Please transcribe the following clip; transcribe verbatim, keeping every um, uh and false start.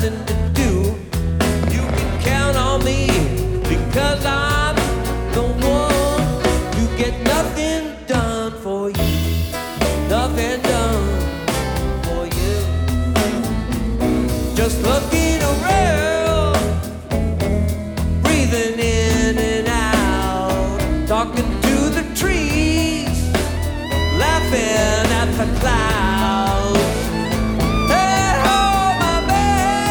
nothing to do, you can count on me because I'm the one. You get nothing